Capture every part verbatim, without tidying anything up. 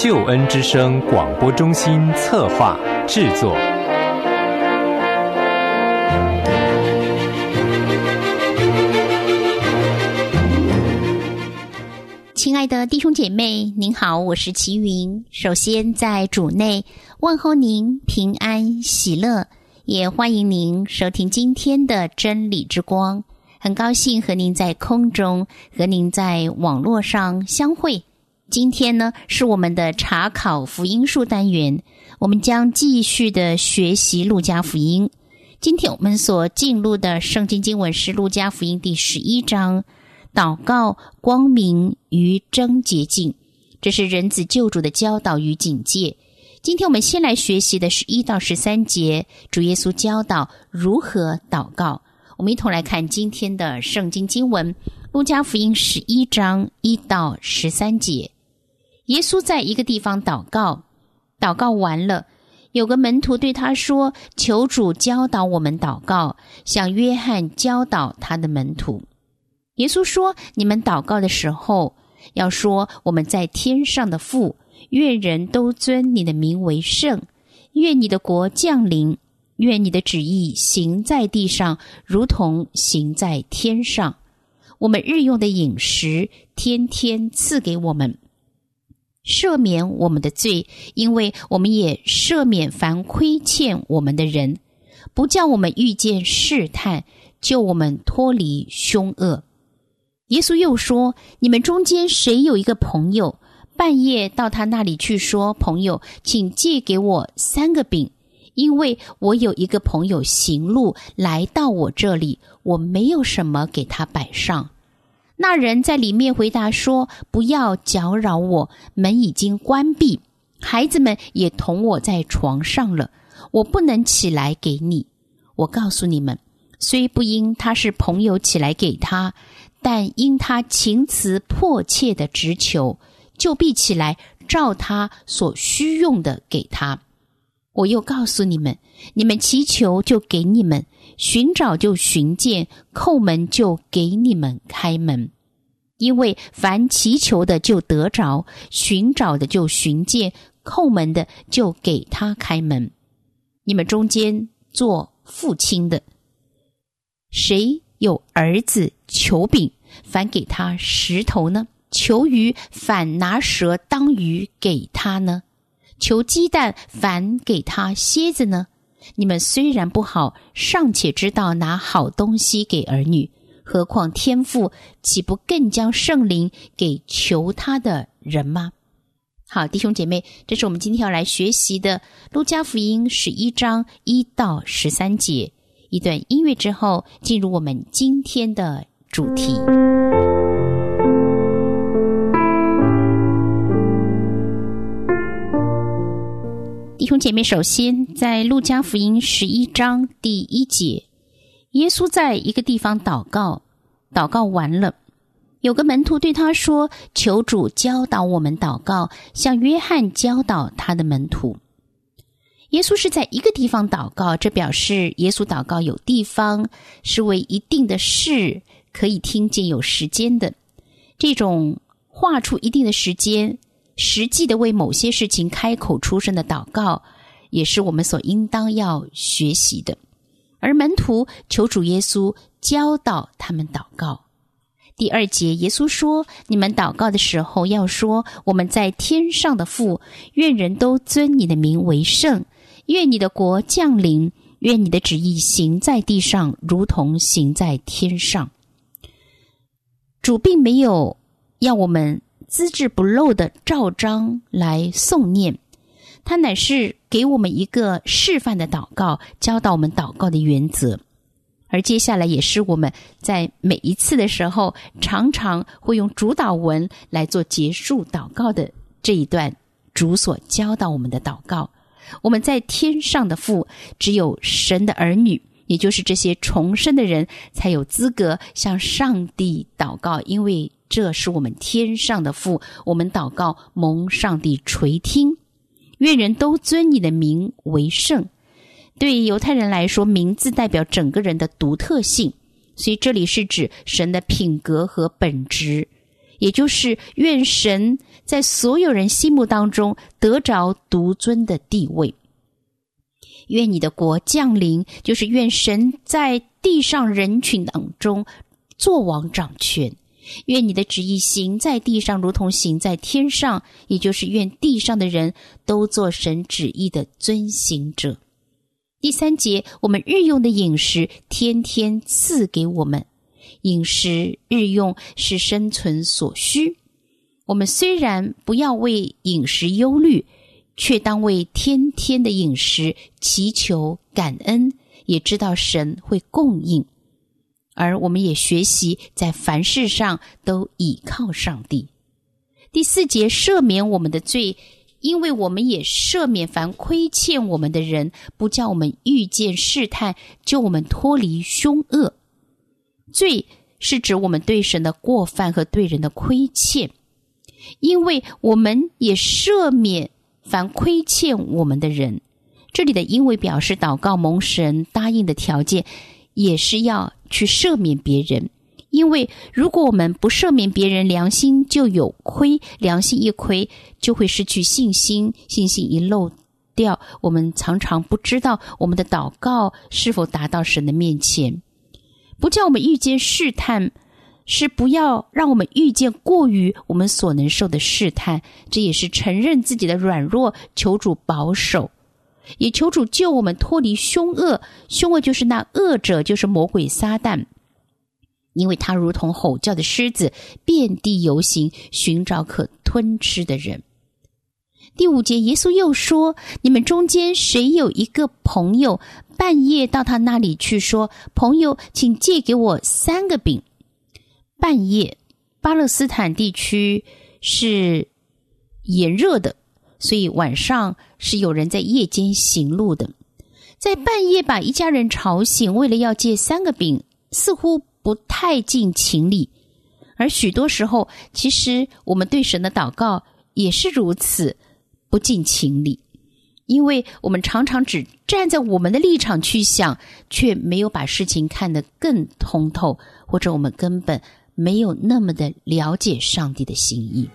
救恩之声广播中心策划制作。 亲爱的弟兄姐妹，您好，我是齐云。首先在主内问候您平安喜乐，也欢迎您收听今天的真理之光。很高兴和您在空中，和您在网络上相会。今天呢，是我们的查考福音书单元，我们将继续的学习路加福音。今天我们所进入的圣经经文是路加福音第十一章，祷告光明与真洁净，这是人子救主的教导与警戒。今天我们先来学习的是一到十三节，主耶稣教导如何祷告。我们一同来看今天的圣经经文，路加福音十一章一到十三节。耶稣在一个地方祷告，祷告完了，有个门徒对他说，求主教导我们祷告，像约翰教导他的门徒。耶稣说，你们祷告的时候，要说，我们在天上的父，愿人都尊你的名为圣，愿你的国降临，愿你的旨意行在地上，如同行在天上。我们日用的饮食，天天赐给我们，赦免我们的罪，因为我们也赦免凡亏欠我们的人，不叫我们遇见试探，救我们脱离凶恶。耶稣又说，你们中间谁有一个朋友，半夜到他那里去说，朋友，请借给我三个饼，因为我有一个朋友行路来到我这里，我没有什么给他摆上。那人在里面回答说，不要搅扰我，门已经关闭，孩子们也同我在床上了，我不能起来给你。我告诉你们，虽不因他是朋友起来给他，但因他情辞迫切的直求，就必起来照他所需用的给他。我又告诉你们，你们祈求就给你们，寻找就寻见，叩门就给你们开门。因为凡祈求的就得着，寻找的就寻见，叩门的就给他开门。你们中间做父亲的，谁有儿子求饼，反给他石头呢？求鱼，反拿蛇当鱼给他呢？求鸡蛋，反给他蝎子呢？你们虽然不好，尚且知道拿好东西给儿女，何况天父岂不更将圣灵给求他的人吗？好，弟兄姐妹，这是我们今天要来学习的路加福音十一章一到十三节。一段音乐之后，进入我们今天的主题。弟兄姐妹，首先在路加福音十一章第一节，耶稣在一个地方祷告，祷告完了，有个门徒对他说，求主教导我们祷告，像约翰教导他的门徒。耶稣是在一个地方祷告，这表示耶稣祷告有地方，是为一定的事，可以听见有时间的。这种画出一定的时间，实际的为某些事情开口出声的祷告，也是我们所应当要学习的。而门徒求主耶稣教导他们祷告。第二节，耶稣说，你们祷告的时候要说，我们在天上的父，愿人都尊你的名为圣，愿你的国降临，愿你的旨意行在地上，如同行在天上。主并没有要我们资质不漏的照章来诵念，他乃是给我们一个示范的祷告，教导我们祷告的原则。而接下来也是我们在每一次的时候，常常会用主祷文来做结束祷告的这一段，主所教导我们的祷告。我们在天上的父，只有神的儿女，也就是这些重生的人，才有资格向上帝祷告，因为这是我们天上的父，我们祷告蒙上帝垂听。愿人都尊你的名为圣。对犹太人来说，名字代表整个人的独特性，所以这里是指神的品格和本质，也就是愿神在所有人心目当中得着独尊的地位。愿你的国降临，就是愿神在地上人群当中作王掌权。愿你的旨意行在地上，如同行在天上，也就是愿地上的人都做神旨意的遵行者。第三节，我们日用的饮食天天赐给我们。饮食日用是生存所需，我们虽然不要为饮食忧虑，却当为天天的饮食祈求感恩，也知道神会供应。而我们也学习在凡事上都倚靠上帝。第四节，赦免我们的罪，因为我们也赦免凡亏欠我们的人，不叫我们遇见试探，救我们脱离凶恶。罪是指我们对神的过犯和对人的亏欠，因为我们也赦免凡亏欠我们的人。这里的因为表示祷告蒙神答应的条件，也是要去赦免别人。因为如果我们不赦免别人，良心就有亏，良心一亏就会失去信心，信心一漏掉，我们常常不知道我们的祷告是否达到神的面前。不叫我们遇见试探，是不要让我们遇见过于我们所能受的试探，这也是承认自己的软弱，求主保守，也求主救我们脱离凶恶。凶恶就是那恶者，就是魔鬼撒旦，因为他如同吼叫的狮子，遍地游行，寻找可吞吃的人。第五节，耶稣又说，你们中间谁有一个朋友，半夜到他那里去说，朋友，请借给我三个饼。半夜，巴勒斯坦地区是炎热的，所以晚上是有人在夜间行路的。在半夜把一家人吵醒，为了要借三个饼，似乎不太近情理。而许多时候，其实我们对神的祷告也是如此，不近情理。因为我们常常只站在我们的立场去想，却没有把事情看得更通透，或者我们根本没有那么的了解上帝的心意。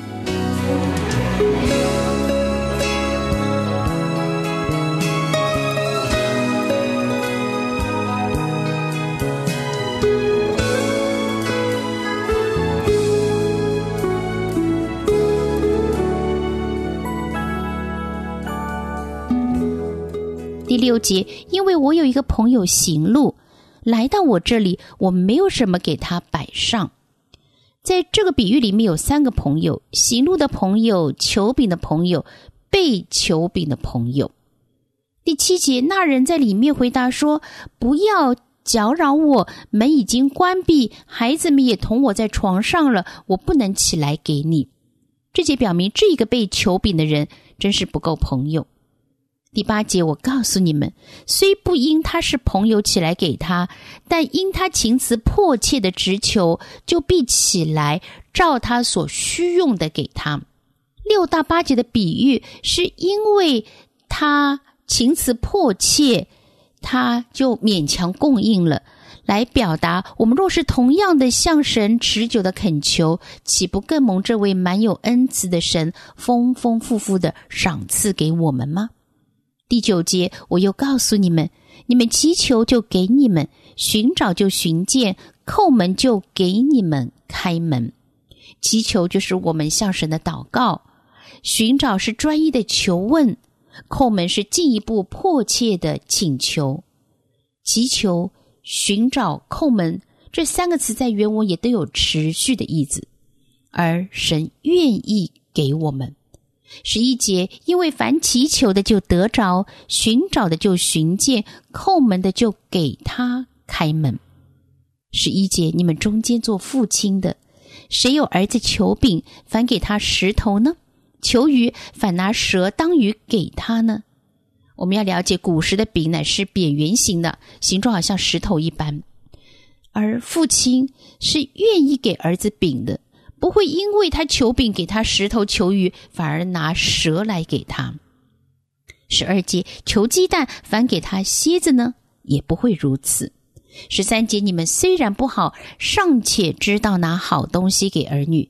第六节，因为我有一个朋友行路来到我这里，我没有什么给他摆上。在这个比喻里面有三个朋友，行路的朋友，求饼的朋友，被求饼的朋友。第七节，那人在里面回答说，不要搅扰我，门已经关闭，孩子们也同我在床上了，我不能起来给你。这节表明这个被求饼的人真是不够朋友。第八节，我告诉你们，虽不因他是朋友起来给他，但因他情辞迫切的直求，就必起来照他所需用的给他。六到八节的比喻是因为他情辞迫切，他就勉强供应了，来表达我们若是同样的向神持久的恳求，岂不更蒙这位满有恩慈的神丰丰富富的赏赐给我们吗？第九节，我又告诉你们，你们祈求就给你们，寻找就寻见，叩门就给你们开门。祈求就是我们向神的祷告，寻找是专一的求问，叩门是进一步迫切的请求。祈求、寻找、叩门这三个词在原文也都有持续的意思，而神愿意给我们。十一节，因为凡祈求的就得着，寻找的就寻见，叩门的就给他开门。十一节，你们中间做父亲的，谁有儿子求饼，反给他石头呢？求鱼，反拿蛇当鱼给他呢？我们要了解，古时的饼乃是扁圆形的，形状好像石头一般，而父亲是愿意给儿子饼的，不会因为他求饼给他石头求鱼，反而拿蛇来给他。十二节，求鸡蛋反给他蝎子呢？也不会如此。十三节，你们虽然不好，尚且知道拿好东西给儿女，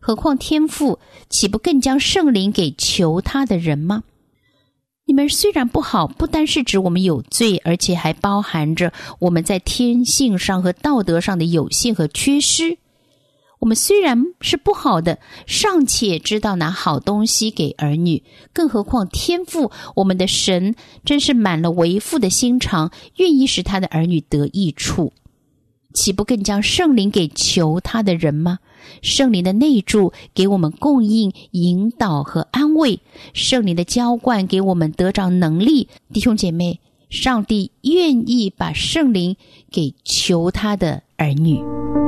何况天父岂不更将圣灵给求他的人吗？你们虽然不好，不单是指我们有罪，而且还包含着我们在天性上和道德上的有限和缺失。我们虽然是不好的，尚且知道拿好东西给儿女，更何况天父我们的神真是满了为父的心肠，愿意使他的儿女得益处，岂不更将圣灵给求他的人吗？圣灵的内住给我们供应、引导和安慰，圣灵的浇灌给我们得着能力。弟兄姐妹，上帝愿意把圣灵给求他的儿女。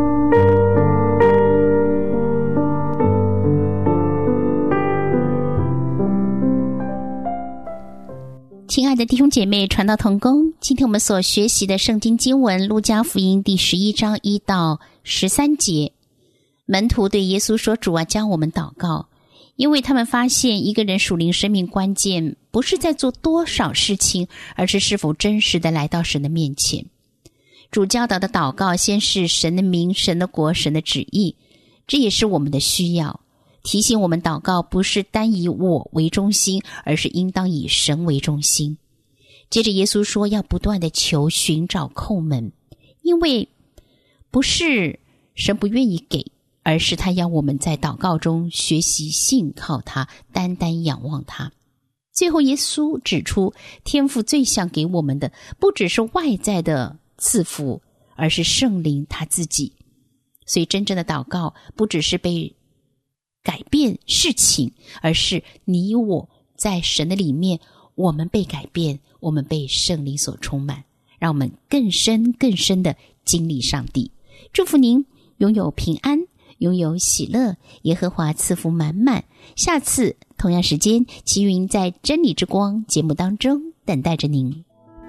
亲爱的弟兄姐妹，传道同工，今天我们所学习的圣经经文路加福音第十一章一到十三节。门徒对耶稣说，主啊，教我们祷告，因为他们发现一个人属灵生命关键不是在做多少事情，而是是否真实的来到神的面前。主教导的祷告先是神的名、神的国、神的旨意，这也是我们的需要，提醒我们祷告不是单以我为中心，而是应当以神为中心。接着耶稣说，要不断的求、寻找、叩门，因为不是神不愿意给，而是他要我们在祷告中学习信靠他，单单仰望他。最后耶稣指出，天父最想给我们的不只是外在的赐福，而是圣灵他自己。所以真正的祷告不只是被改变事情，而是你我在神的里面，我们被改变，我们被圣灵所充满，让我们更深更深的经历上帝。祝福您拥有平安，拥有喜乐，耶和华赐福满满。下次同样时间，齐云在真理之光节目当中等待着您。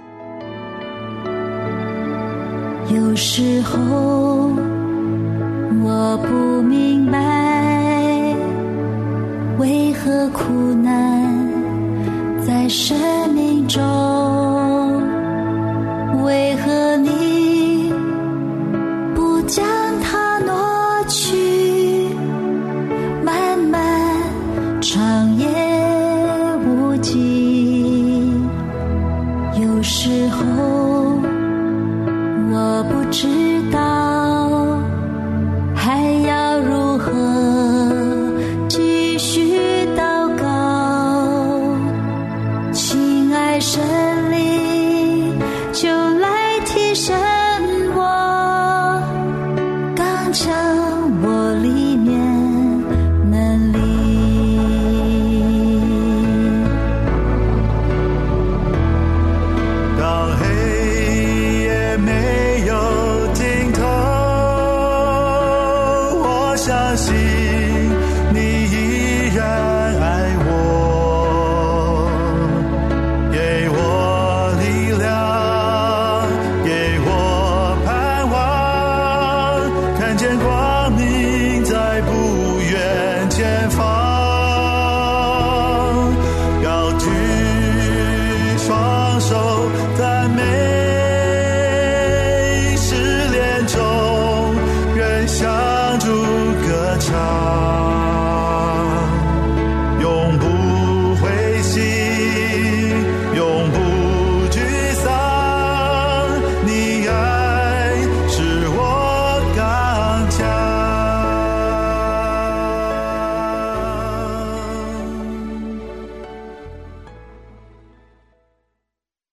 有时候我不明白，为何苦难在生命中